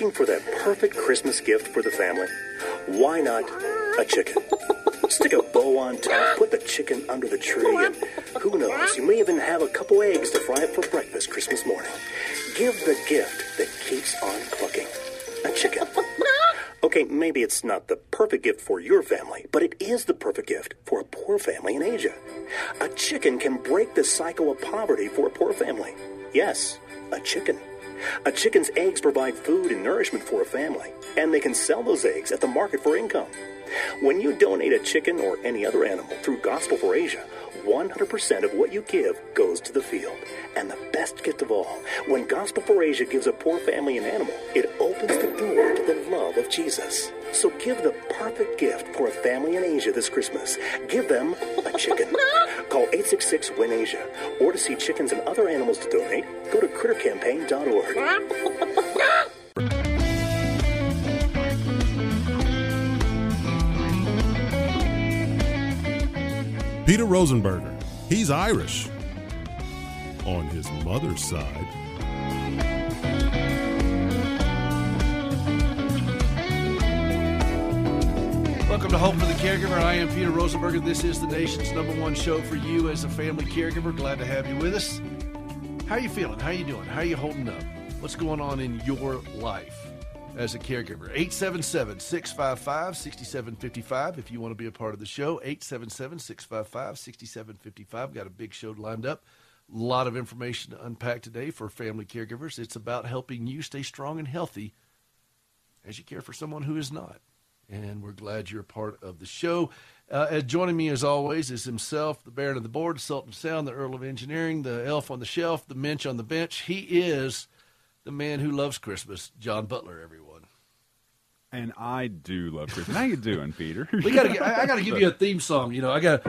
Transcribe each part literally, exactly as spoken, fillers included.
Looking for that perfect Christmas gift for the family? Why not a chicken? Stick a bow on top, put the chicken under the tree, and who knows, you may even have a couple eggs to fry up for breakfast Christmas morning. Give the gift that keeps on clucking. A chicken. Okay, maybe it's not the perfect gift for your family, but it is the perfect gift for a poor family in Asia. A chicken can break the cycle of poverty for a poor family. Yes, a chicken. A chicken's eggs provide food and nourishment for a family, and they can sell those eggs at the market for income. When you donate a chicken or any other animal through Gospel for Asia, one hundred percent of what you give goes to the field. And the best gift of all, when Gospel for Asia gives a poor family an animal, it opens the door to the love of Jesus. So give the perfect gift for a family in Asia this Christmas. Give them a chicken. Call eight six six, W I N, Asia. Or to see chickens and other animals to donate, go to critter campaign dot org. Peter Rosenberger, he's Irish on his mother's side. Welcome to Hope for the Caregiver. I am Peter Rosenberger. This is the nation's number one show for you as a family caregiver. Glad to have you with us. How are you feeling? How are you doing? How are you holding up? What's going on in your life as a caregiver? eight seven seven, six five five, six seven five five if you want to be a part of the show. eight seven seven, six five five, six seven five five. Got a big show lined up. A lot of information to unpack today for family caregivers. It's about helping you stay strong and healthy as you care for someone who is not. And we're glad you're a part of the show. Uh, joining me, as always, is himself, the Baron of the Board, the Sultan of Sound, the Earl of Engineering, the elf on the shelf, the Minch on the bench. He is the man who loves Christmas, John Butler, everyone. And I do love Christmas. How you doing, Peter? We gotta. I, I got to give you a theme song. You know, I got.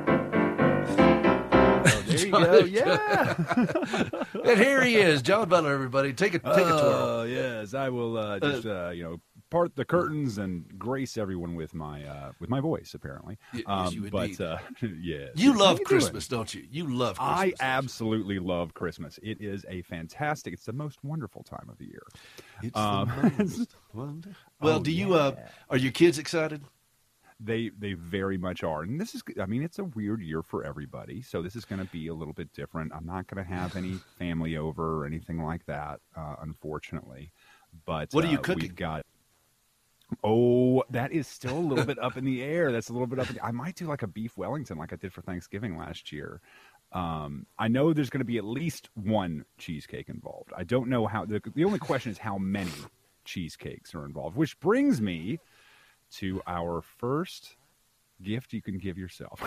Oh, there you go. Yeah. And here he is, John Butler. Everybody, take a take a twirl. Oh yes, I will uh, just uh, you know part the curtains and grace everyone with my uh, with my voice. Apparently, yes, um, you but indeed. uh, yes, You How love you Christmas, doing? don't you? You love Christmas. I don't you? absolutely love Christmas. It is a fantastic. It's the most wonderful time of the year. It's Um, the most wonderful. Well, Oh, do you? Uh, yeah. are your kids excited? They they very much are, and this is. I mean, it's a weird year for everybody, so this is going to be a little bit different. I'm not going to have any family over or anything like that, uh, unfortunately. But What are you uh, cooking? We've got. Oh, that is still a little bit up in the air. That's a little bit up. In the, I might do like a beef Wellington, like I did for Thanksgiving last year. Um, I know there's going to be at least one cheesecake involved. I don't know how. The, the only question is how many cheesecakes are involved, which brings me to our first gift you can give yourself.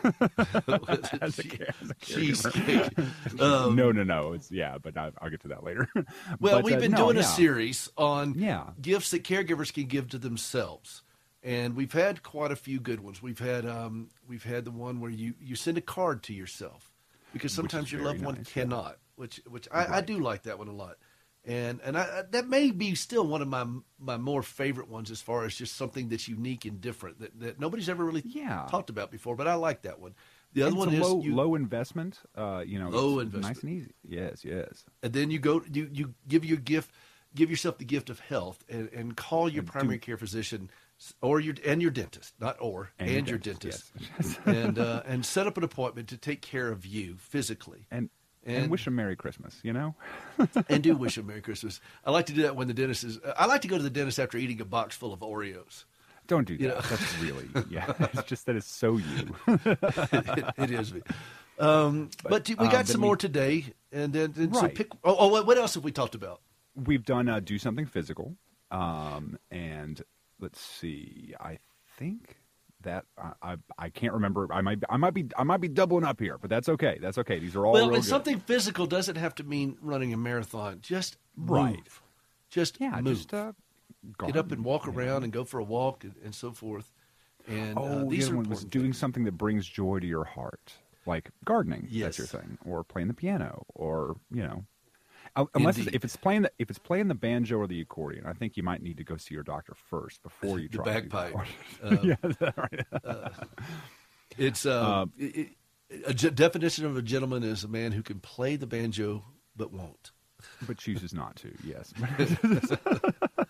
As a care- as a Cheesecake. caregiver. Um, no, no, no. It's yeah, but I, I'll get to that later. Well, But, we've uh, been no, doing a yeah. series on Yeah. gifts that caregivers can give to themselves, and we've had quite a few good ones. We've had um, we've had the one where you, you send a card to yourself because sometimes your very loved one nice, yeah. cannot, which which I, I Right. do like that one a lot, and and I, I- that may be still one of my my more favorite ones as far as just something that's unique and different that, that nobody's ever really Yeah. talked about before. But I like that one. The other It's one a is low, you, low investment. Uh, you know, Low it's investment. nice and easy. Yes, yes. and then you go you you give your gift give yourself the gift of health and, and call your And primary do- care physician s- or your and your dentist, not or and, your dentist, yes. and uh, and set up an appointment to take care of you physically and, and And- wish them Merry Christmas. You know. and do wish them Merry Christmas. I like to do that when the dentist is. I like to go to the dentist after eating a box full of Oreos. Don't do that. You know. That's really yeah. It's just that it's so you. it, it is me. Um, but, we um, got then some we- more today, and then and so Right. pick. Oh, oh, what- what else have we talked about? We've done uh, do something physical, um, and let's see. I think that I, I I can't remember. I might I might be I might be doubling up here, but that's okay. That's okay. These are all Well, real and good. something physical doesn't have to mean running a marathon. Just Right. move. Just Yeah, move. just uh, Get up and walk garden, you around know. and go for a walk and, and so forth. And Oh, uh, the these other are one was important doing things. something that brings joy to your heart, like gardening. Yes. That's your thing, or playing the piano, or you know, Uh, unless it's, Indeed. if it's playing the if it's playing the banjo or the accordion, I think you might need to go see your doctor first before you The try to do bagpipe. that. Uh, yeah, that's right. uh, it's uh, Uh, it, it, a ge- definition of a gentleman is a man who can play the banjo but won't. But chooses not to. Yes.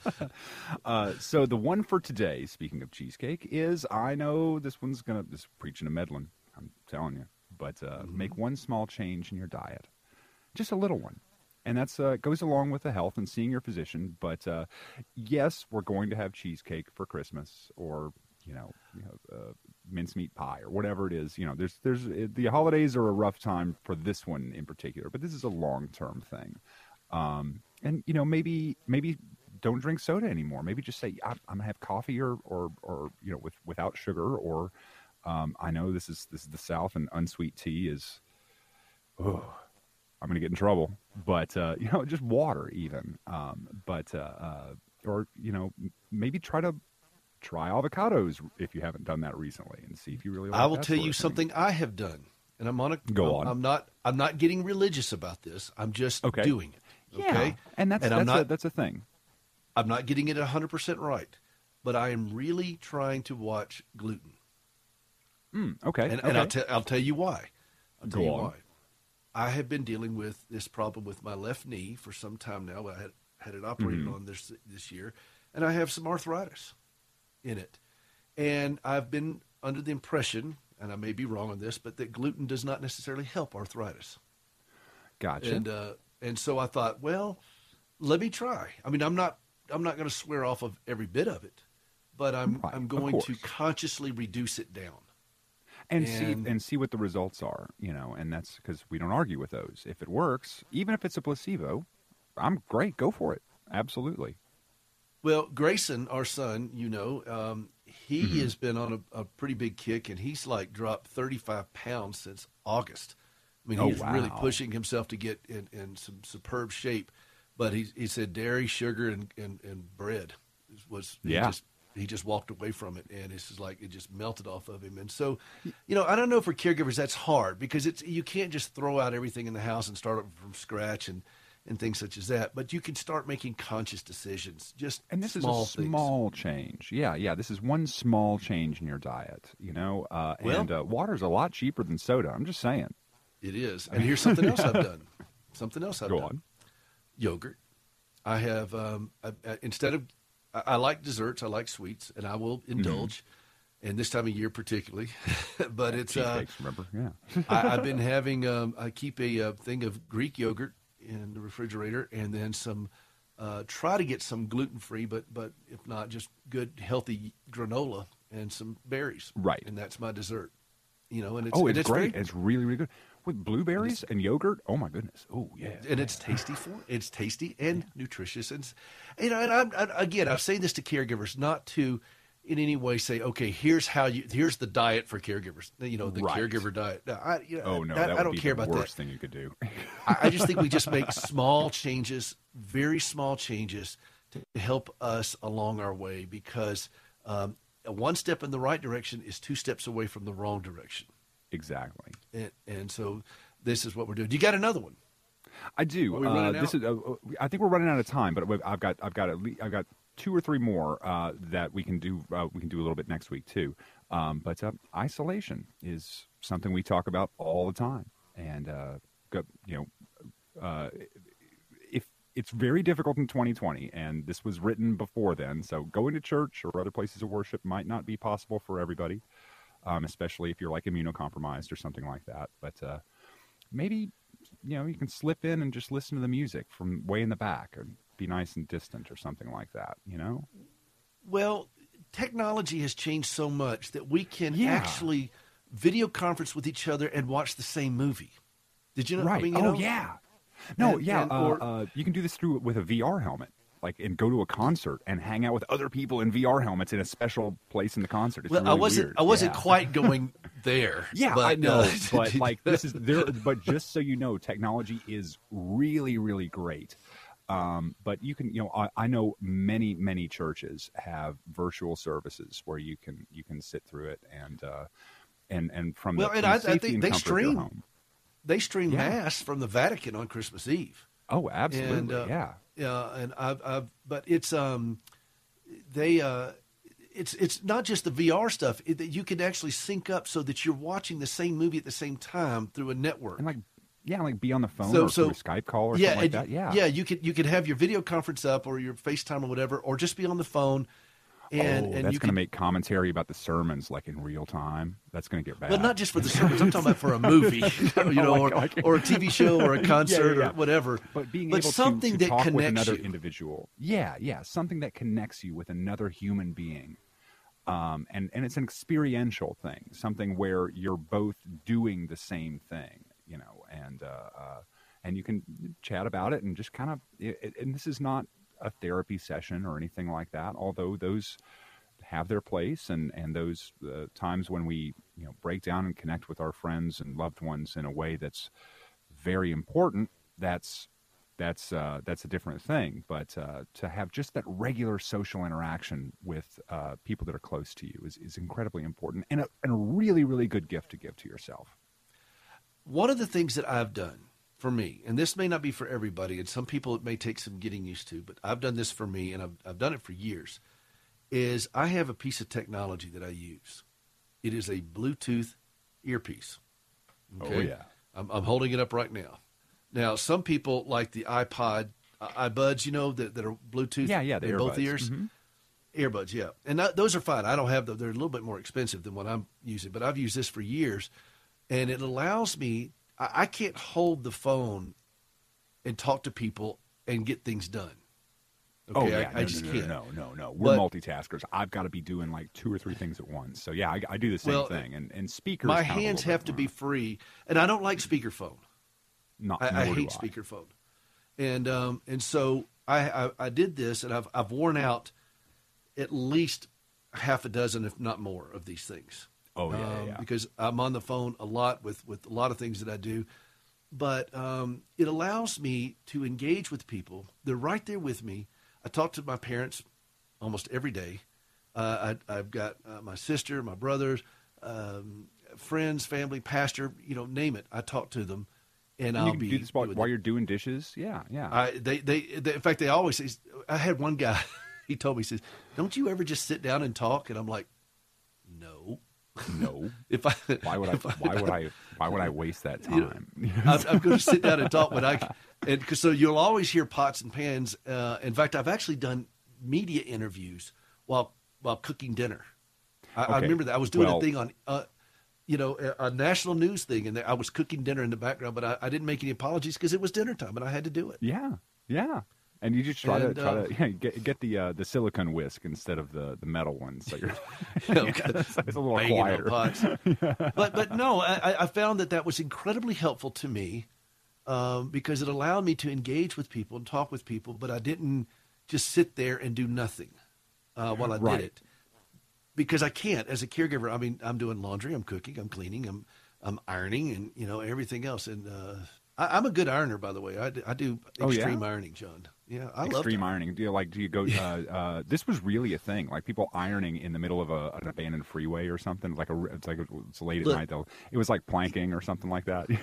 uh, so the one for today, speaking of cheesecake, is I know this one's gonna this is preaching to meddling. I'm telling you, but uh, Mm-hmm. make one small change in your diet, just a little one, and that's uh, goes along with the health and seeing your physician. But uh, yes, we're going to have cheesecake for Christmas, or you know, you know, uh, mincemeat pie or whatever it is. You know, there's there's the holidays are a rough time for this one in particular, but this is a long term thing. Um, and you know, maybe maybe don't drink soda anymore. Maybe just say I'm, I'm gonna have coffee or or or you know with without sugar. Or um, I know this is this is the South, and unsweet tea is. Oh, I'm gonna get in trouble. But uh, you know, just water even. Um, but uh, uh, or you know, maybe try to. Try avocados if you haven't done that recently, and see if you really like I will that tell sort you of thing. something I have done, and I'm on a Go I'm, on. I'm not I'm not getting religious about this. I'm just Okay. doing it. Yeah, Okay, and that's and that's I'm not a, that's a thing. I'm not getting it one hundred percent right, but I am really trying to watch gluten, Mm, okay, and, okay. and I'll tell I'll tell you why. I'll tell Go you on. why. I have been dealing with this problem with my left knee for some time now. I had had it operated Mhm. on this this year, and I have some arthritis in it. And I've been under the impression, and I may be wrong on this, but that gluten does not necessarily help arthritis. Gotcha. And uh, and so I thought, well, let me try. I mean, I'm not I'm not going to swear off of every bit of it, but I'm Right, I'm of going to course. consciously reduce it down. and see and- and see what the results are, you know, and that's because we don't argue with those. If it works, even if it's a placebo, I'm great. Go for it. Absolutely. Well, Grayson, our son, you know, um, he Mhm. has been on a, a pretty big kick, and he's like dropped thirty-five pounds since August. I mean, Oh, he's really wow. pushing himself to get in, in some superb shape. But he he said dairy, sugar, and, and, and bread was he Yeah. just he just walked away from it, and it's just like it just melted off of him. And so, you know, I don't know, for caregivers that's hard because it's you can't just throw out everything in the house and start up from scratch and. and things such as that, but you can start making conscious decisions. Just And this small is a things. small change. Yeah, yeah. This is one small change in your diet, you know. Uh, Well- and uh, water's a lot cheaper than soda. I'm just saying. It is. And here's something else I've done. Something else I've Go done. on. Yogurt. I have um, I, I, instead of I, I like desserts, I like sweets, and I will Mm-hmm. indulge. And this time of year particularly, but it's uh, Cheesecakes, remember? Yeah. I, I've been having um, I keep a uh, thing of Greek yogurt in the refrigerator, and then some. Uh, try to get some gluten free, but but if not, just good healthy granola and some berries. Right. and that's my dessert. You know, and it's Oh, and it's, great. very- It's really, really good. With blueberries and yogurt. Oh my goodness. Oh yeah. and it's tasty for it's tasty and nutritious, and s- you know, and I'm, I, again, I'm saying this to caregivers, not to in any way say, okay, here's how you here's the diet for caregivers, you know, the Right. careger diet. No, I, you know, Oh no, I, that I would don't be care the about worst that. thing you could do. I, I just think we just make small changes, very small changes, to help us along our way, because um, one step in the right direction is two steps away from the wrong direction, Exactly. and, and so this is what we're doing. You got another one? I do. Are we Uh, running this is. Uh, I think we're running out of time, but I've got. I've got at least. I've got two or three more uh, that we can do. Uh, we can do a little bit next week too. Um, but uh, isolation is something we talk about all the time, and uh, go, you know, uh, if it's very difficult in twenty twenty, and this was written before then, so going to church or other places of worship might not be possible for everybody, um, especially if you're like immunocompromised or something like that. But uh, maybe. You know, you can slip in and just listen to the music from way in the back and be nice and distant or something like that, you know? Well, technology has changed so much that we can Yeah. actually video conference with each other and watch the same movie. Did you know? Right. I mean, you oh, know, yeah. No, And- yeah. and- uh, or- uh, you can do this through with a V R helmet, like, and go to a concert and hang out with other people in V R helmets in a special place in the concert. It's Well, really I wasn't. weird. I wasn't Yeah. quite going there. Yeah, but, I know, uh, but like this is there. But just so you know, technology is really, really great. Um, but you can, you know, I, I know many, many churches have virtual services where you can you can sit through it and uh, and and from Well, the, and from I- I the safety think and they comfort of your stream. home. they stream Yeah. mass from the Vatican on Christmas Eve. Oh, absolutely, And, uh, yeah. Yeah, and I've, I've, but it's um, they uh, it's it's not just the V R stuff. It, you can actually sync up so that you're watching the same movie at the same time through a network. And like Yeah, like be on the phone So- or so- through a Skype call or yeah, something like and- that. Yeah, yeah. You could you could have your video conference up or your FaceTime or whatever, or just be on the phone. And, oh, and that's you going to can, make commentary about the sermons like in real time. That's going to get bad. But not just for the sermons. I'm talking about for a movie, you know, Like- or, like- or a T V show or a concert yeah, yeah. or whatever. But being but able something to, to that talk with connects another you. individual. Yeah, yeah, something that connects you with another human being. Um, and, and it's an experiential thing, something where you're both doing the same thing, you know, and, uh, uh, and you can chat about it and just kind of, it, and this is not a therapy session or anything like that, although those have their place, and, and those uh, times when we, you know, break down and connect with our friends and loved ones in a way that's very important, that's, that's, uh, that's a different thing. But uh, to have just that regular social interaction with uh, people that are close to you is, is incredibly important, and a, and a really, really good gift to give to yourself. One of the things that I've done for me, and this may not be for everybody, and some people it may take some getting used to, but I've done this for me, and I've, I've done it for years, is I have a piece of technology that I use. It is a Bluetooth earpiece. Oh, yeah. I'm, I'm holding it up right now. Now, some people like the iPod, uh, iBuds, you know, that, that are Bluetooth Yeah, yeah, the in both earbuds. ears. Mhm. Earbuds, yeah. And that, those are fine. I don't have them. They're a little bit more expensive than what I'm using, but I've used this for years. And it allows me, I, I can't hold the phone and talk to people and get things done. Okay, Oh, yeah. I, no, I just no, no, can't. No, no, no. We're But- multitaskers. I've got to be doing like two or three things at once. So, yeah, I, I do the same Well, thing. And, and speakers. My count a hands little have bit to more. be free, and I don't like speakerphone. Not, I, I nor do hate speakerphone, and um, and so I, I I did this, and I've I've worn out at least half a dozen, if not more, of these things. Oh, yeah, yeah, um, yeah. Because I'm on the phone a lot with with a lot of things that I do, but um, it allows me to engage with people. They're right there with me. I talk to my parents almost every day. Uh, I, I've got uh, my sister, my brothers, um, friends, family, pastor, you know, name it. I talk to them, and And I'll you can be do this while, doing while it. you're doing dishes. Yeah, yeah. I, they, they, they, in fact, they always say, I had one guy, he told me, he says, don't you ever just sit down and talk? And I'm like, no. no. If I, Why would I? if Why would I? Why would I waste that You know, time? I'm, I'm going to sit down and talk when I, and cause, so you'll always hear pots and pans. Uh, in fact, I've actually done media interviews while, while cooking dinner. I, I Okay. remember that I was doing Well- a thing on, uh, you know, a, a national news thing, and I was cooking dinner in the background, but I, I didn't make any apologies because it was dinner time and I had to do it. Yeah, yeah. And you just try And, to try uh, to yeah, get get the uh, the silicone whisk instead of the, the metal ones. So you're You know, it's, it's a little banging on quieter. pots. But but no, I, I found that that was incredibly helpful to me um, because it allowed me to engage with people and talk with people, but I didn't just sit there and do nothing uh, while I Right. did it. Because I can't, as a caregiver. I mean, I'm doing laundry, I'm cooking, I'm cleaning, I'm I'm ironing, and you know everything else. And uh, I, I'm a good ironer, by the way. I, do- I do Oh, yeah? extreme ironing, John. Yeah, I love Extreme ironing. Do you like? Do you go? Uh, uh, this was really a thing. Like people ironing in the middle of a, an abandoned freeway or something. Like a it's like it's late at Look. night though. It was like planking or something like that.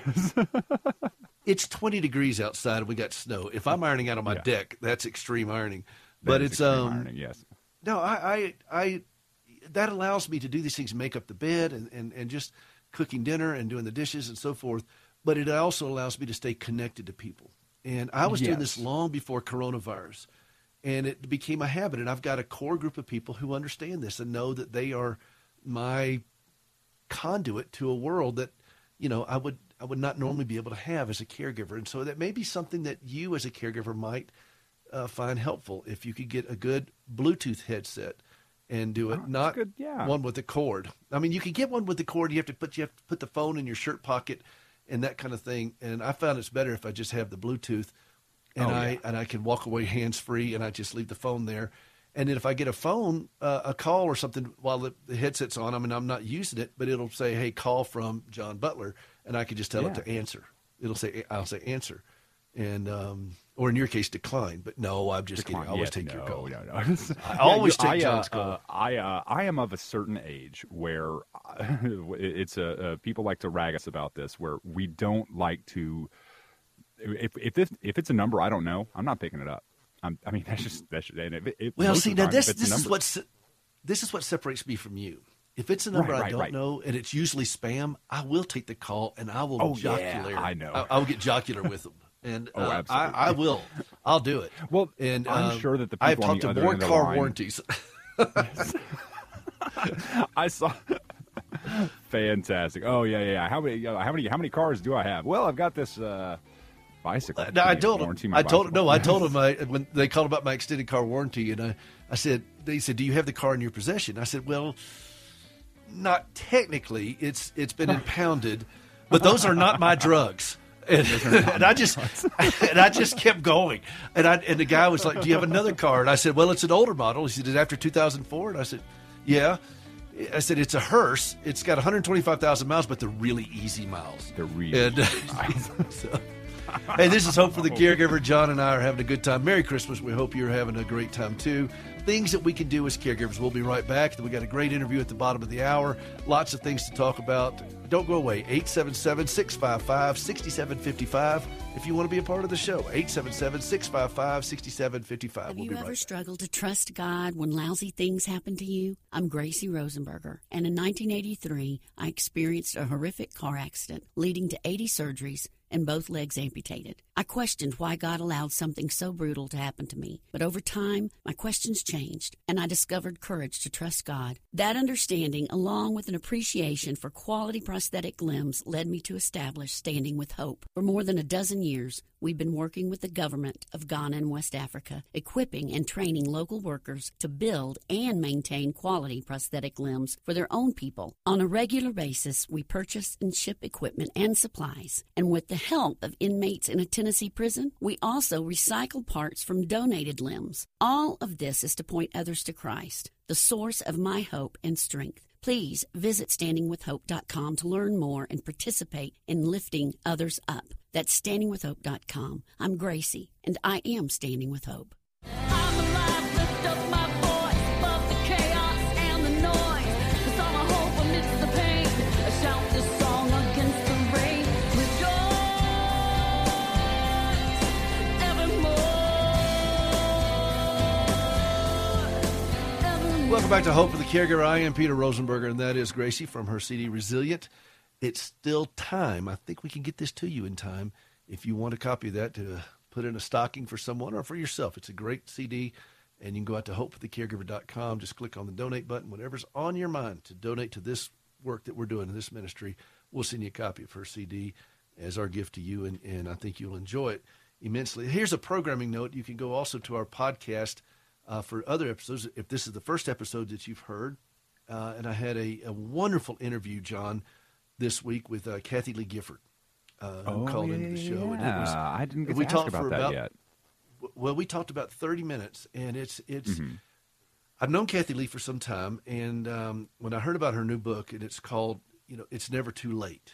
It's twenty degrees outside and we got snow. If I'm ironing out on my Yeah. deck, that's extreme ironing. That But is it's extreme um ironing. Yes. no, I, I I that allows me to do these things, make up the bed and, and, and just cooking dinner and doing the dishes and so forth. But it also allows me to stay connected to people. And I was doing this Yes. long before coronavirus. And it became a habit. And I've got a core group of people who understand this and know that they are my conduit to a world that, you know, I would I would not normally be able to have as a caregiver. And so that may be something that you as a caregiver might uh, find helpful if you could get a good Bluetooth headset and do it, Oh, that's not good, yeah. one with the cord. I mean, you can get one with the cord. You have to put you have to put the phone in your shirt pocket and that kind of thing. And I found it's better if I just have the Bluetooth and Oh, I yeah. and I can walk away hands free and I just leave the phone there. And then if I get a phone, uh, a call or something while the, the headset's on, I mean, I'm not using it, but it'll say, "Hey, call from John Butler," and I can just tell it Yeah. to answer. It'll say, "I'll say answer," and um, or in your case, decline. But no, I'm just kidding. I always Yes, take no, your call. No, no. I always you- take I, John's uh, call. Uh, I uh, I am of a certain age where uh, it's a uh, people like to rag us about this, where we don't like to. If if this, if it's a number I don't know, I'm not picking it up. I'm, I mean, that's just that's just, and if it, it, Well, most see of the now time, this if it's a this is number- what se- this is what separates me from you If it's a number Right, I right, don't right. know and it's usually spam, I will take the call and I will Oh, jocular. yeah, I know. I, I will get jocular with them. And Oh, uh, I, absolutely. I will. I'll do it. Well, and I'm um, sure that the I've people on talked the to other more end of the car line- warranties. I saw. Fantastic. Oh yeah, yeah, yeah. How many? Uh, how many? How many cars do I have? Well, I've got this uh, bicycle. No, I Can you told him. warranty my I told him. bicycle? No, I told him. I, when they called about my extended car warranty, and I, I said, they said, "Do you have the car in your possession?" I said, "Well, not technically. It's it's been impounded, but those are not my drugs." And, and I just and I just kept going, and I and the guy was like, "Do you have another car?" And I said, "Well, it's an older model." He said, "Is it after two thousand four?" And I said, "Yeah." I said, "It's a hearse. It's got one hundred twenty-five thousand miles, but they're really easy miles." They're really And, nice. so, hey, this is Hope for the Caregiver. John and I are having a good time. Merry Christmas. We hope you're having a great time, too. Things that we can do as caregivers. We'll be right back. We got a great interview at the bottom of the hour. Lots of things to talk about. Don't go away. eight seven seven, six five five, six seven five five if you want to be a part of the show. eight seven seven, six five five, six seven five five. Have We'll you be ever right back. struggled to trust God when lousy things happen to you? I'm Gracie Rosenberger, and in nineteen eighty-three, I experienced a horrific car accident leading to eighty surgeries and both legs amputated. I questioned why God allowed something so brutal to happen to me, but over time, my questions changed, and I discovered courage to trust God. That understanding, along with an appreciation for quality prosthetic limbs, led me to establish Standing with Hope. For more than a dozen years, we've been working with the government of Ghana and West Africa, equipping and training local workers to build and maintain quality prosthetic limbs for their own people. On a regular basis, we purchase and ship equipment and supplies, and with the help of inmates in a Tennessee prison, we also recycle parts from donated limbs. All of this is to point others to Christ, the source of my hope and strength. Please visit standing with hope dot com to learn more and participate in lifting others up. That's standing with hope dot com. I'm Gracie, and I am Standing with Hope. I'm alive, lift up my voice above the chaos and the noise. 'Cause all my hope amidst the pain. I shout this song against the rain. Rejoice evermore. Evermore. Welcome back to Hope for the Caregiver. I am Peter Rosenberger, and that is Gracie from her C D Resilient. It's still time. I think we can get this to you in time. If you want a copy of that to put in a stocking for someone or for yourself, it's a great C D, and you can go out to hope for the caregiver dot com. Just click on the donate button. Whatever's on your mind to donate to this work that we're doing in this ministry, we'll send you a copy of her C D as our gift to you, and, and I think you'll enjoy it immensely. Here's a programming note. You can go also to our podcast uh, for other episodes. If this is the first episode that you've heard, uh, and I had a, a wonderful interview, John, this week with uh, Kathy Lee Gifford, uh, who Oh, called yeah, into the show. And it yeah. was, I didn't get we to ask talked about for that about, yet. Well, we talked about thirty minutes, and it's it's. Mm-hmm. I've known Kathy Lee for some time, and um, when I heard about her new book, and it's called, you know, It's Never Too Late,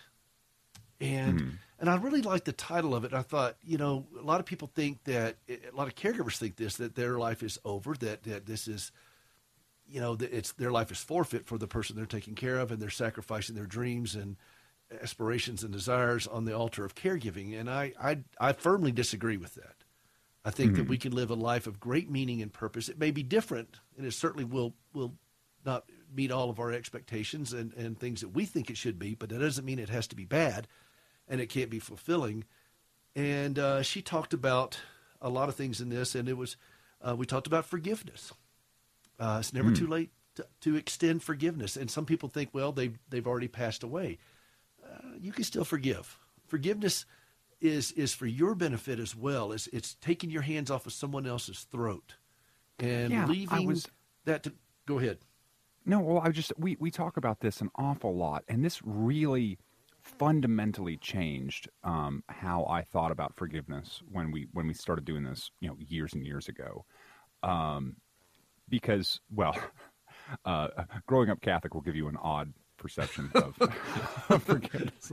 and Mm-hmm. and I really liked the title of it. I thought, you know, a lot of people think that, a lot of caregivers think this, that their life is over, that that this is, you know, that it's their life is forfeit for the person they're taking care of, and they're sacrificing their dreams and aspirations and desires on the altar of caregiving. And I, I, I firmly disagree with that. I think Mm-hmm. that we can live a life of great meaning and purpose. It may be different, and it certainly will will not meet all of our expectations and, and things that we think it should be, but that doesn't mean it has to be bad and it can't be fulfilling. And uh, she talked about a lot of things in this, and it was uh, we talked about forgiveness. Uh, it's never Mm. too late to, to extend forgiveness. And some people think, well, they've, they've already passed away. Uh, you can still forgive. Forgiveness is is for your benefit as well. It's, it's taking your hands off of someone else's throat and Yeah, I leaving was- that to go ahead. No, well, I just we we talk about this an awful lot, and this really fundamentally changed um, how I thought about forgiveness when we when we started doing this, you know, years and years ago. Um, because, well, uh, growing up Catholic will give you an odd perception of, of forgiveness.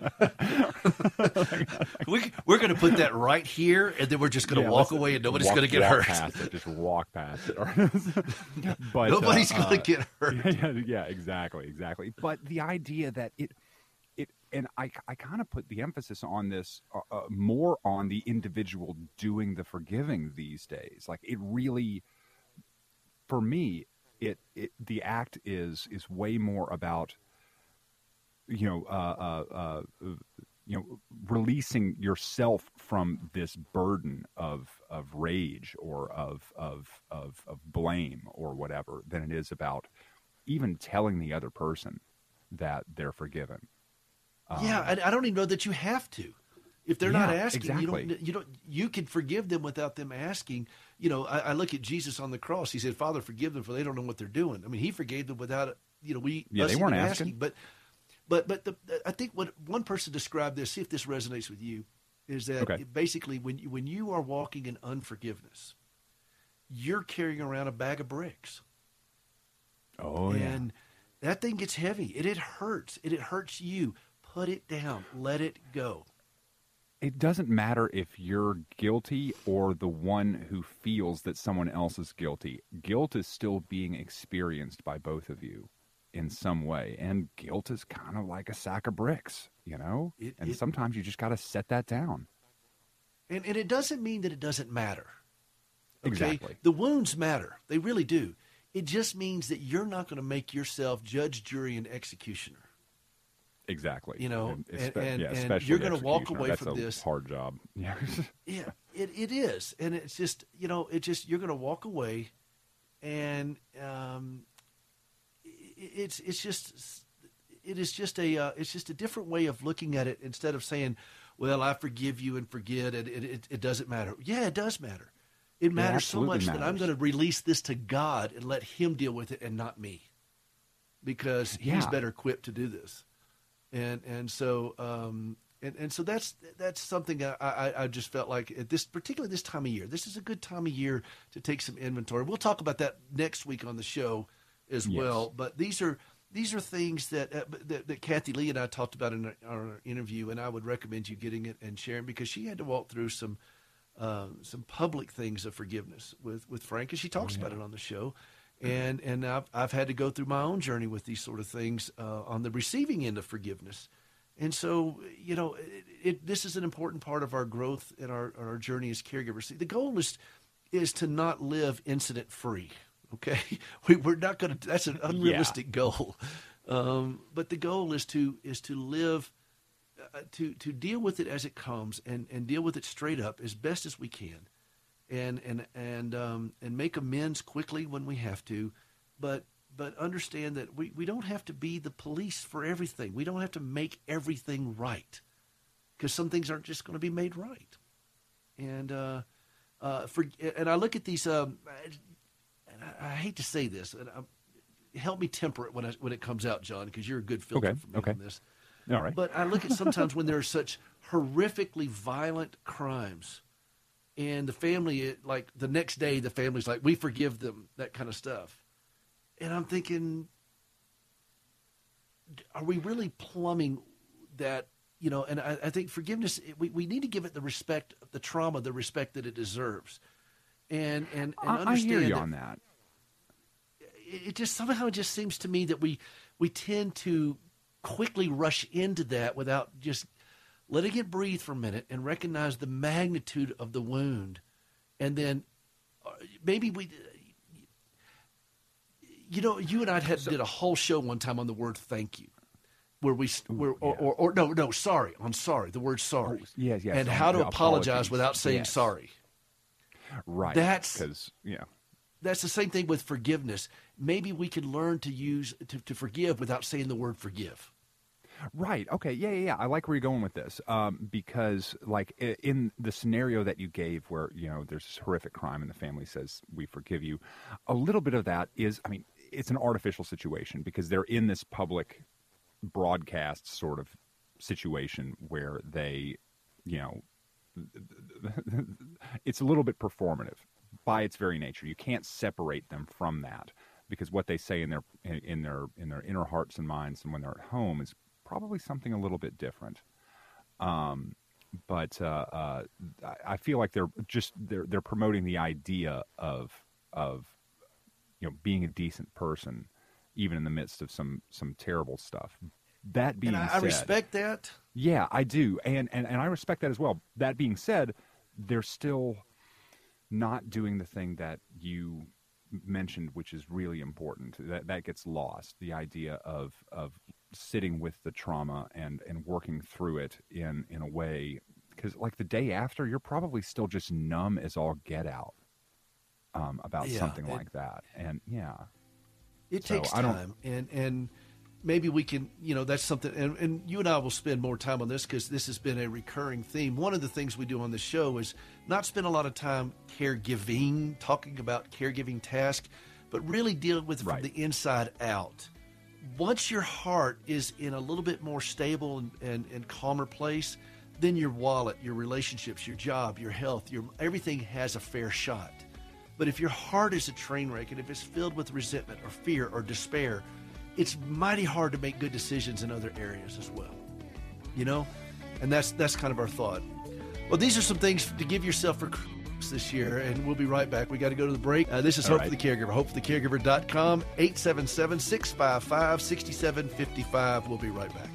We, we're going to put that right here, and then we're just going to Yeah, walk let's away, and nobody's walk- going to get walk hurt. Past it, just walk past it. but Nobody's uh, going to uh, get hurt. Yeah, yeah, exactly, exactly. But the idea that it, it, and I, I kind of put the emphasis on this uh, uh, more on the individual doing the forgiving these days. Like it really, for me, it, it the act is is way more about, you know, uh, uh, uh, you know, releasing yourself from this burden of of rage or of of of of blame or whatever than it is about even telling the other person that they're forgiven. Um, yeah, I, I don't even know that you have to. If they're Yeah, not asking, exactly. you don't. You don't. You can forgive them without them asking. You know, I, I look at Jesus on the cross. He said, "Father, forgive them, for they don't know what they're doing." I mean, he forgave them without, you know, we. Yeah, us they weren't even asking. But, but, but the, I think what one person described this. See if this resonates with you. Is that Okay. it basically when you, when you are walking in unforgiveness, you're carrying around a bag of bricks. oh yeah. and that thing gets heavy. It it hurts. It it hurts you. Put it down. Let it go. It doesn't matter if you're guilty or the one who feels that someone else is guilty. Guilt is still being experienced by both of you in some way. And guilt is kind of like a sack of bricks, you know? It- and it- sometimes you just got to set that down. And and it doesn't mean that it doesn't matter. Okay? Exactly. The wounds matter. They really do. It just means that you're not going to make yourself judge, jury, and executioner. Exactly. You know, And, and- espe- and- yeah, and especially you're gonna walk executioner. away That's from a this- hard job. Yeah. Yeah, it, it is. And it's just, you know, it just, you're going to walk away and um, it, it's, it's just, it is just a, uh, it's just a different way of looking at it instead of saying, well, I forgive you and forget and it, it, it doesn't matter. Yeah, it does matter. It matters so absolutely much that I'm matters. going to release this to God and let him deal with it and not me because he's Yeah. better equipped to do this. And, and so, um, And, and so that's that's something I, I, I just felt like at this, particularly this time of year, this is a good time of year to take some inventory. We'll talk about that next week on the show as Yes. well. But these are these are things that, uh, that that Kathy Lee and I talked about in our, our interview, and I would recommend you getting it and sharing because she had to walk through some uh, some public things of forgiveness with, with Frank, and she talks about it on the show. And and I've I've had to go through my own journey with these sort of things uh, on the receiving end of forgiveness. And so, you know, it, it, this is an important part of our growth and our, our journey as caregivers. See, the goal is is to not live incident free. Okay, we, we're not going to. That's an unrealistic goal. Um, but the goal is to is to live, uh, to to deal with it as it comes, and, and deal with it straight up as best as we can, and and and um, and make amends quickly when we have to, but. But understand that we, we don't have to be the police for everything. We don't have to make everything right because some things aren't just going to be made right. And uh, uh, for and I look at these. Um, and I, I hate to say this, and I, help me temper it when I, when it comes out, John, because you're a good filter Okay, for me okay. on this. All right. But I look at sometimes when there are such horrifically violent crimes, and the family, it, like the next day, the family's like, "We forgive them," that kind of stuff. And I'm thinking, are we really plumbing that, you know, and I, I think forgiveness, we, we need to give it the respect, the trauma, the respect that it deserves. And, and, and I, I understand hear you that on that. it it just somehow it just seems to me that we, we tend to quickly rush into that without just letting it breathe for a minute and recognize the magnitude of the wound. And then uh, maybe we, you know, you and I had did a whole show one time on the word "thank you," where we, where, or, or, or no, no, sorry, on sorry, the word "sorry," Oh, yes, yes, and on how to the apologize apologies. without saying Yes. sorry. Right. That's- because, yeah. That's the same thing with forgiveness. Maybe we can learn to use to, to forgive without saying the word "forgive." Right. Okay. Yeah, yeah, yeah. I like where you're going with this. Um, because, like, i- in the scenario that you gave where, you know, there's this horrific crime and the family says, we forgive you, a little bit of that is, I mean, it's an artificial situation because they're in this public broadcast sort of situation where they, you know, it's a little bit performative by its very nature. You can't separate them from that because what they say in their in, in their in their inner hearts and minds and when they're at home is probably something a little bit different. Um, but uh, uh, I- I feel like they're just they're they're promoting the idea of of you know being a decent person, even in the midst of some some terrible stuff. That being And I, I said, respect that. yeah, I do, and, and and I respect that as well. That being said, they're still not doing the thing that you mentioned, which is really important. That that gets lost. The idea of of sitting with the trauma and and working through it in in a way, because like the day after, you're probably still just numb as all get out um, about Yeah, something it- like that. And yeah, It So, takes I don't- time, and and maybe we can, you know, that's something. And, and you and I will spend more time on this because this has been a recurring theme. One of the things we do on the show is not spend a lot of time caregiving, talking about caregiving tasks, but really deal with it Right. from the inside out. Once your heart is in a little bit more stable and, and, and calmer place, then your wallet, your relationships, your job, your health, your everything has a fair shot. But if your heart is a train wreck and if it's filled with resentment or fear or despair, it's mighty hard to make good decisions in other areas as well. You know? And that's that's kind of our thought. Well, these are some things to give yourself for Christmas this year, and we'll be right back. We got to go to the break. Uh, this is All Hope right. for the Caregiver. hope for the caregiver dot com, eight seven seven, six five five, six seven five five. We'll be right back.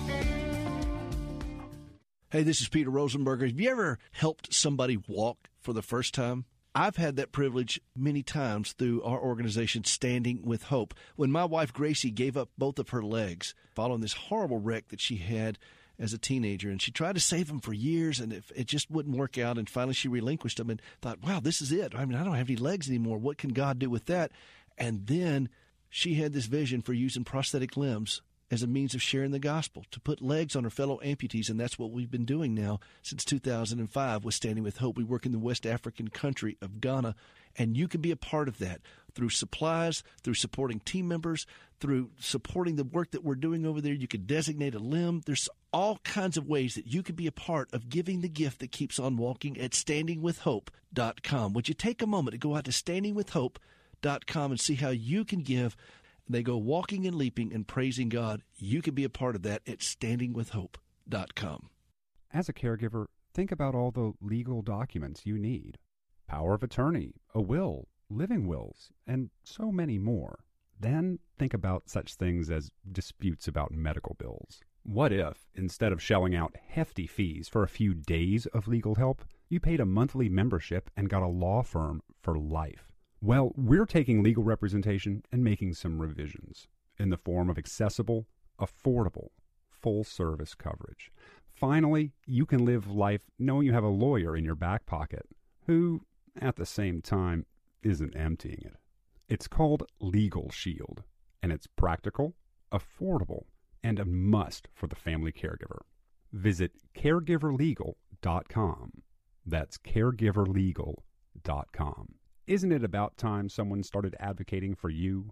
Hey, this is Peter Rosenberger. Have you ever helped somebody walk for the first time? I've had that privilege many times through our organization, Standing with Hope. When my wife, Gracie, gave up both of her legs following this horrible wreck that she had as a teenager, and she tried to save them for years, and it, it just wouldn't work out, and finally she relinquished them and thought, wow, this is it. I mean, I don't have any legs anymore. What can God do with that? And then she had this vision for using prosthetic limbs as a means of sharing the gospel, to put legs on her fellow amputees, and that's what we've been doing now since two thousand five with Standing with Hope. We work in the West African country of Ghana, and you can be a part of that through supplies, through supporting team members, through supporting the work that we're doing over there. You could designate a limb. There's all kinds of ways that you could be a part of giving the gift that keeps on walking at standing with hope dot com. Would you take a moment to go out to standing with hope dot com and see how you can give? They go walking and leaping and praising God. You can be a part of that at standing with hope dot com. as a caregiver, think about all the legal documents you need. Power of attorney, a will, living wills, and so many more. Then think about such things as disputes about medical bills. What if, instead of shelling out hefty fees for a few days of legal help, you paid a monthly membership and got a law firm for life? Well, we're taking legal representation and making some revisions in the form of accessible, affordable, full-service coverage. Finally, you can live life knowing you have a lawyer in your back pocket who, at the same time, isn't emptying it. It's called Legal Shield, and it's practical, affordable, and a must for the family caregiver. Visit caregiver legal dot com. That's caregiver legal dot com. Isn't it about time someone started advocating for you?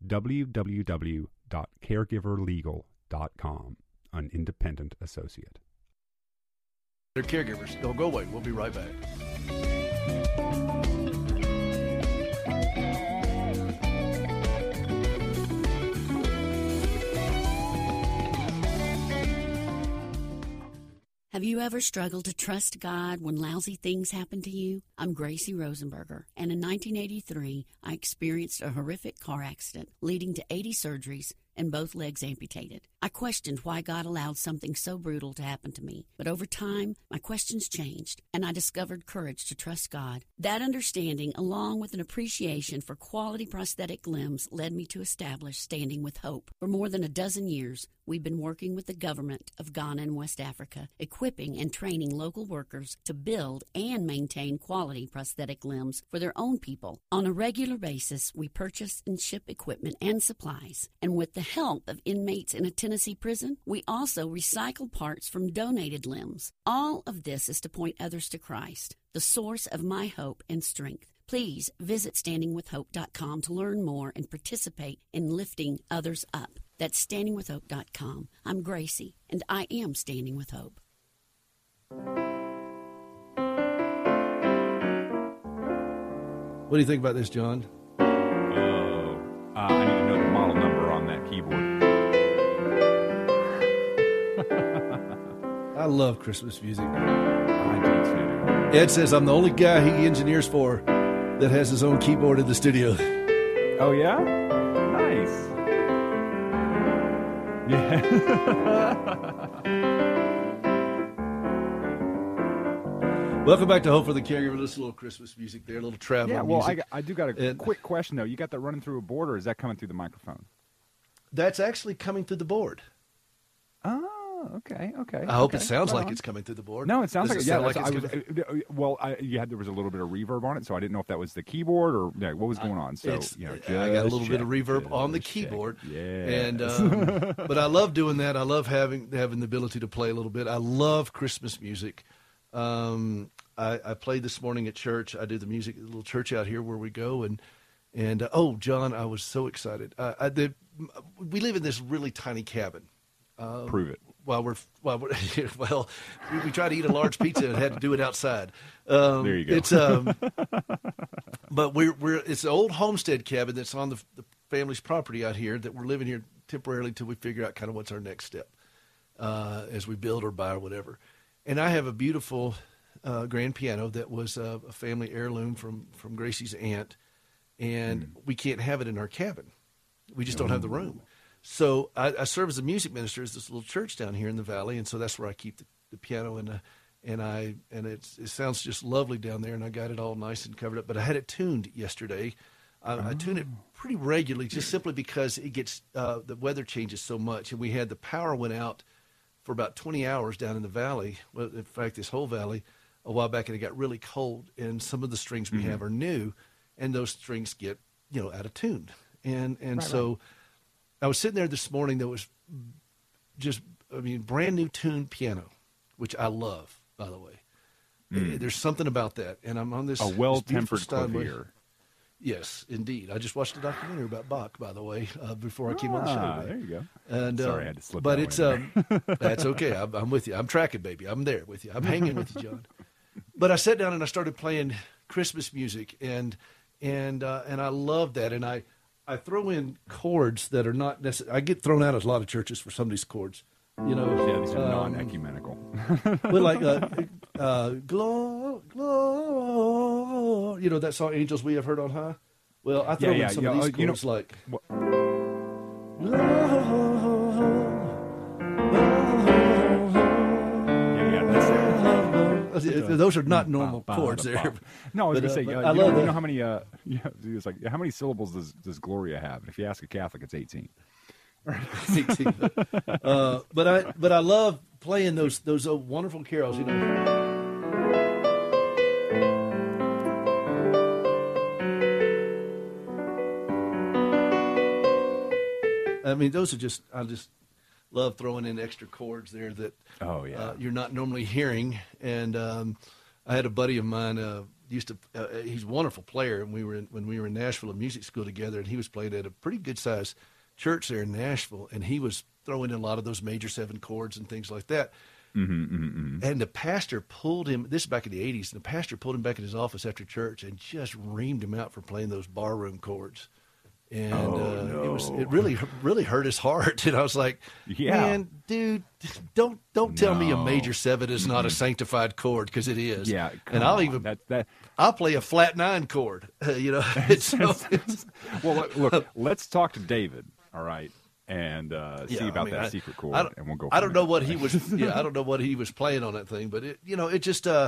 w w w dot caregiver legal dot com, an independent associate. They're caregivers. Don't go away. We'll be right back. Have you ever struggled to trust God when lousy things happen to you? I'm Gracie Rosenberger, and in nineteen eighty-three, I experienced a horrific car accident leading to eighty surgeries and both legs amputated. I questioned why God allowed something so brutal to happen to me, but over time, my questions changed, and I discovered courage to trust God. That understanding, along with an appreciation for quality prosthetic limbs, led me to establish Standing with Hope. For more than a dozen years, we've been working with the government of Ghana and West Africa, equipping and training local workers to build and maintain quality prosthetic limbs for their own people. On a regular basis, we purchase and ship equipment and supplies, and with the help of inmates in a Tennessee prison, we also recycle parts from donated limbs. All of this is to point others to Christ, the source of my hope and strength. Please visit standing with hope dot com to learn more and participate in lifting others up. That's standing with hope dot com. I'm Gracie, and I am Standing with Hope. What do you think about this, John? Oh, uh, I need to know the model number on that keyboard. I love Christmas music. I do too. Ed says I'm the only guy he engineers for that has his own keyboard in the studio. Oh, yeah? Nice. Yeah. Welcome back to Hope for the Caregiver. Just a little Christmas music there, a little travel Yeah, well, I, music. I do got a And- quick question, though. You got that running through a board, or is that coming through the microphone? That's actually coming through the board. Oh, okay, okay. I hope okay. it sounds Right like on. it's coming through the board. No, it sounds Does like it yeah. sound that's- like I it's was, coming- uh, well, I, you had there was a little bit of reverb on it, so I didn't know if that was the keyboard or yeah, what was going on. So It's- you know, I got a little just bit of check, reverb on the just check. keyboard. Yeah, And um, but I love doing that. I love having having the ability to play a little bit. I love Christmas music. Um, I, I played this morning at church. I do the music at a little church out here where we go. And and uh, oh, John, I was so excited. Uh, I, the, we live in this really tiny cabin. Um, Prove it. While we're while we're well, we, we try to eat a large pizza and had to do it outside. Um, There you go. It's um, but we're we're it's an old homestead cabin that's on the, the family's property out here that we're living here temporarily until we figure out kind of what's our next step uh, as we build or buy or whatever. And I have a beautiful uh, grand piano that was uh, a family heirloom from from Gracie's aunt, and Mm. we can't have it in our cabin. We just don't have the room. So I, I serve as a music minister at this little church down here in the valley, and so that's where I keep the, the piano and uh, and I and it's, it sounds just lovely down there, and I got it all nice and covered up. But I had it tuned yesterday. I, I tune it pretty regularly, just simply because it gets uh, the weather changes so much, and we had the power went out for about twenty hours down in the valley. Well, in fact, this whole valley a while back, and it got really cold, and some of the strings we have are new, and those strings get you know out of tune, and and Right, so. I was sitting there this morning. There was just, I mean, brand new tuned piano, which I love, by the way. Mm. There's something about that. And I'm on this A this well-tempered beautiful Steinway. clavier. Yes, indeed. I just watched a documentary about Bach, by the way, uh, before I came on the show. Ah, today. there you go. And, Sorry, um, I had to slip But that it's one um, that's okay. I'm, I'm with you. I'm tracking, baby. I'm there with you. I'm hanging with you, John. But I sat down and I started playing Christmas music, and and uh, and I love that. And I I throw in chords that are not necessary. I get thrown out of a lot of churches for some of these chords. You know, Yeah, these are um, non-ecumenical. but like uh, uh, glory, glory. You know that song, "Angels We Have Heard on High." Well, I throw Yeah, yeah, in some yeah. of these Uh, you know- chords like. What- Yeah, yeah, that's it. Those are not normal Ba, ba, chords da, there. ba. No, I was But, gonna uh, say, but uh, I you, know, love you that. know how many? Uh, yeah, it's like how many syllables does does Gloria have? And if you ask a Catholic, it's eighteen. uh, but I but I love playing those those uh, wonderful carols. You know. I mean, those are just I just love throwing in extra chords there that Oh yeah. uh, you're not normally hearing. And um, I had a buddy of mine uh, used to. Uh, he's a wonderful player, and we were in, when we were in Nashville at music school together, and he was playing at a pretty good sized church there in Nashville, and he was throwing in a lot of those major seven chords and things like that. Mm-hmm, mm-hmm. And the pastor pulled him. This is back in the eighties. And the pastor pulled him back in his office after church and just reamed him out for playing those barroom chords. And Oh, uh, it was no. it really really hurt his heart. And I was like, Yeah. man, dude, don't don't tell me a No. major seven is not a sanctified chord, because it is. Yeah, and come I'll on. even that that. I'll play a flat nine chord. Uh, you know, it's so it's, Well, look, look, let's talk to David. All right, and uh, see Yeah, I about mean, that I- secret I chord, don't- and we'll go. I from don't know there. what he was. Yeah, I don't know what he was playing on that thing, but it, you know, it just. Uh,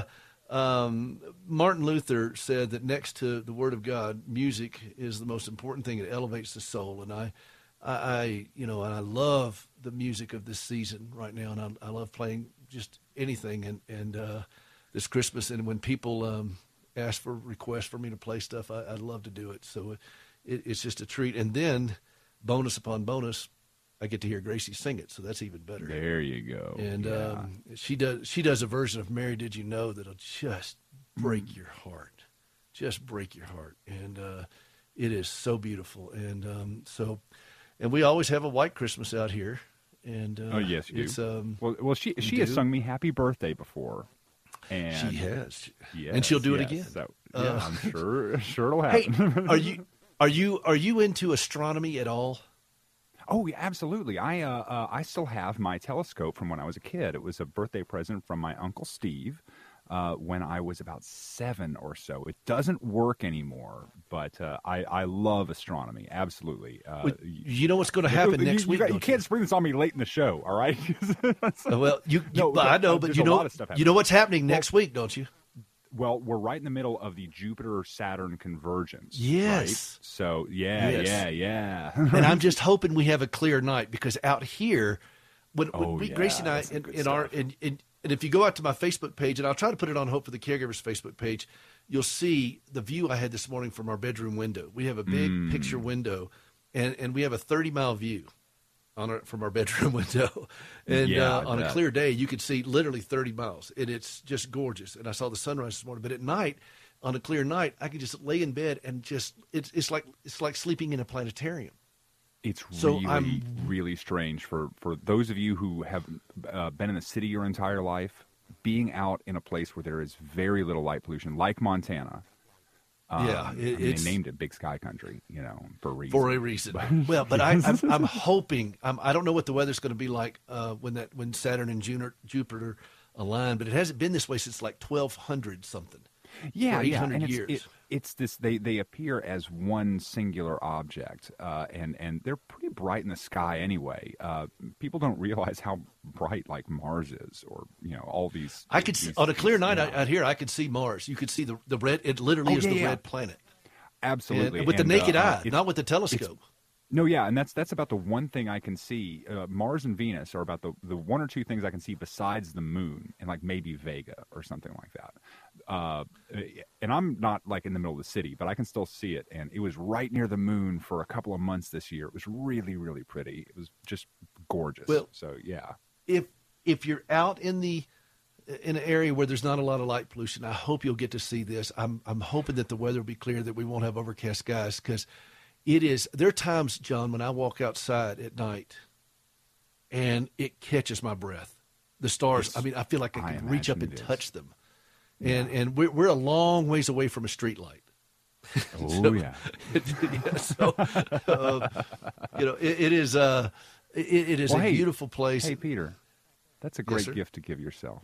um, Martin Luther said that next to the Word of God, music is the most important thing. It elevates the soul, and I, I, I you know, and I love the music of this season right now, and I, I love playing just anything. And and uh, this Christmas, and when people um, ask for requests for me to play stuff, I, I'd love to do it. So it, it's just a treat. And then, bonus upon bonus, I get to hear Gracie sing it, so that's even better. There you go. And Yeah. um, she does she does a version of "Mary, Did You Know" that'll just break Mm. your heart, just break your heart, and uh, it is so beautiful. And um, so, and we always have a white Christmas out here. And uh, oh yes, you it's do. um, well, well, she she you has do? sung me "Happy Birthday" before, and she has, yes, and she'll do it yes. again. So, yeah, Uh, I'm sure sure it'll Hey, happen. are you are you are you into astronomy at all? Oh, yeah, absolutely. I uh, uh, I still have my telescope from when I was a kid. It was a birthday present from my Uncle Steve uh, when I was about seven or so. It doesn't work anymore, but uh, I, I love astronomy. Absolutely. Uh, Well, you know what's going to happen you, next you week? got- you don't can't spring this on me late in the show, all right? Uh, Well, you, you No, but I but, know, uh, but there's you a know, lot of stuff you know happening. what's happening next week, don't you? Well, we're right in the middle of the Jupiter-Saturn convergence. Yes. Right? So, yeah, Yes. yeah, yeah. And I'm just hoping we have a clear night, because out here, when, when Oh, we, yeah, Gracie and I, that's some in, good in our, stuff. in, in, and if you go out to my Facebook page, and I'll try to put it on Hope for the Caregivers Facebook page, you'll see the view I had this morning from our bedroom window. We have a big Mm. picture window, and, and we have a thirty mile view on our, from our bedroom window. And Yeah, uh, I on a bet. clear day, you could see literally thirty miles, and it's just gorgeous. And I saw the sunrise this morning. But at night, on a clear night, I could just lay in bed and just it's it's like it's like sleeping in a planetarium. It's So really, I'm- really strange for, for those of you who have uh, been in the city your entire life, being out in a place where there is very little light pollution, like Montana. Um, Yeah, I it- mean, it's- they named it Big Sky Country, you know, for a reason. For a reason. Well, but I, I'm, I'm hoping. I'm, I don't know what the weather's going to be like uh, when that when Saturn and Jupiter, Jupiter align, but it hasn't been this way since like twelve hundred something. Yeah, for yeah, eight hundred and it's, years. it, it's this. They they appear as one singular object, uh, and and they're pretty bright in the sky anyway. Uh, people don't realize how bright like Mars is, or you know all these. I could see, these- on a clear these- night yeah. out, out here. I could see Mars. You could see the the red. It literally Oh, is yeah, the yeah. red planet. Absolutely, And with and, the naked uh, eye, it's- not with the telescope. No, yeah, and that's that's about the one thing I can see. Uh, Mars and Venus are about the the one or two things I can see besides the moon, and like maybe Vega or something like that. Uh, and I'm not like in the middle of the city, but I can still see it. And it was right near the moon for a couple of months this year. It was really, really pretty. It was just gorgeous. Well- so yeah, if if you're out in the in an area where there's not a lot of light pollution, I hope you'll get to see this. I'm I'm hoping that the weather will be clear, that we won't have overcast skies, because it is. There are times, John, when I walk outside at night, and it catches my breath. The stars. It's- I mean, I feel like I I can reach up imagine and it is. touch them, and and we're we're a long ways away from a street light. oh yeah. Yeah, so, uh, you know, it, it is. Uh, it, it is Well, a hey, beautiful place. Hey Peter, that's a Yes, great sir. gift to give yourself.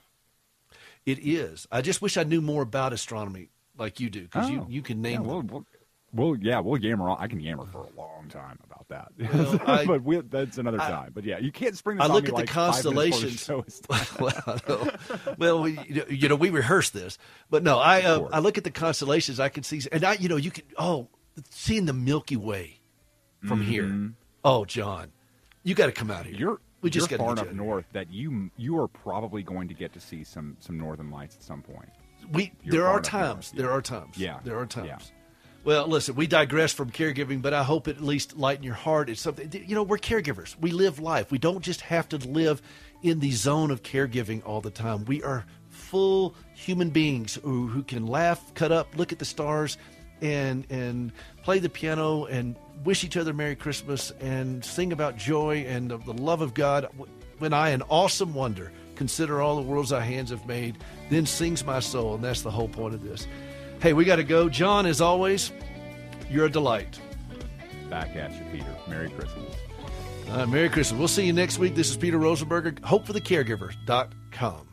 It is. I just wish I knew more about astronomy like you do, because you, Oh, you can yeah, name we'll, them. we'll, we'll, yeah, we'll yammer on. I can yammer for a long time about that. Well, I- but we'll, that's another I- time. But yeah, you can't spring this I on look me at the like five minutes before the constellations. show is done. well, I know. well, we, you know, we rehearsed this, but no, I uh, course. I look at the constellations. I can see, and I, you know, you can oh, seeing the Milky Way from here. Oh, John, you got to come out here. Mm-hmm. You're we just you're got far to enough north that you you are probably going to get to see some some northern lights at some point. We You're there far are enough times. north, There yeah. are times. Yeah. there are times. Yeah. Well, listen, we digress from caregiving, but I hope it at least lighten your heart. It's something, you know, we're caregivers. We live life. We don't just have to live in the zone of caregiving all the time. We are full human beings who, who can laugh, cut up, look at the stars, and and play the piano and wish each other Merry Christmas and sing about joy and of the love of God. When I, in awesome wonder, consider all the worlds thy hands have made, then sings my soul. And that's the whole point of this. Hey, we got to go. John, as always, you're a delight. Back at you, Peter. Merry Christmas. Uh, Merry Christmas. We'll see you next week. This is Peter Rosenberger, hope for the caregiver dot com.